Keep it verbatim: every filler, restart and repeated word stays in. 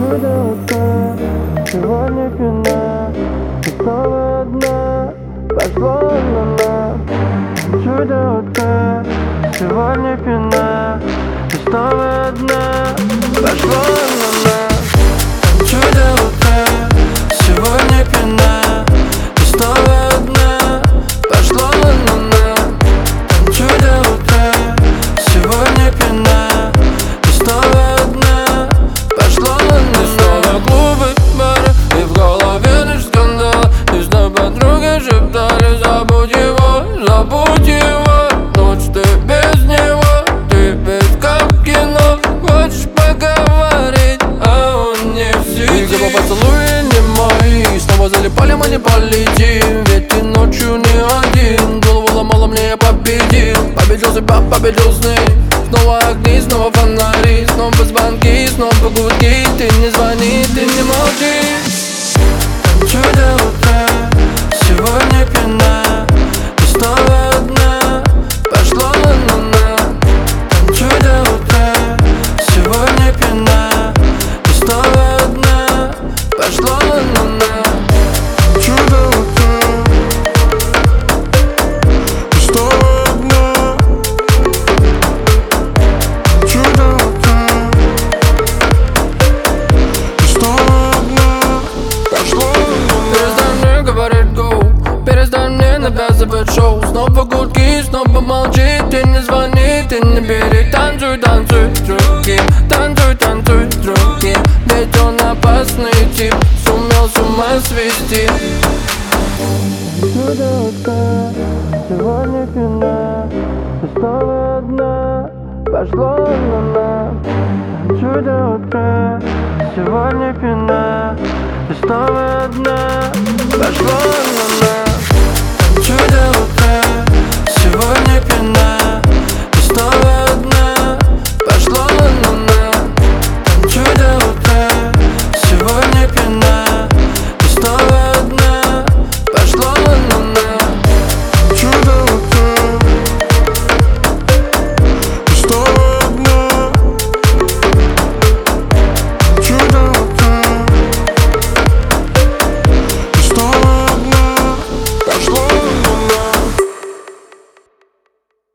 Чудо-утро, сегодня пина, ты снова одна, пошло луна. Чудо-утро, сегодня пина, ты снова одна, пошло луна. Чудо-утро, сегодня пина, ты снова одна, пошло луна. Чудо-утро, сегодня пина, ты снова одна, пошло луна. Снова клубы, бары и в голове лишь скандал. И вновь подруги шептали: забудь его, забудь его. Ночь ты без него, ты ведь как в кино. Хочешь поговорить, а он не в сети. И где поцелуи не мои, снова залипали, мы не полетим. Ведь ты ночью не один, голову ломала, мне я победил. Победил себя, победил сны. Снова огни, снова фонари, снова звонки, снова гудки. Ты не звони, ты не молчи. Чудо-утро, сегодня пина, ты снова одна, пошло луна. Чудо-утро, сегодня пина, ты снова одна, пошло луна. Чудо-утро, ты снова одна. Чудо-утро, ты снова одна, пошло луна. Перестань мне говорить go, перестань мне навязывать шоу. Снова гудки, снова молчи. Ты не звони, ты не бери. Танцуй, танцуй с другим, танцуй, танцуй с другим. Ведь он опасный тип, сумел с ума свести. Чудо-утро, сегодня пина, ты снова одна, пошло луна. Чудо-утро, сегодня пина, ты снова одна, пошло луна. Чудо-утро.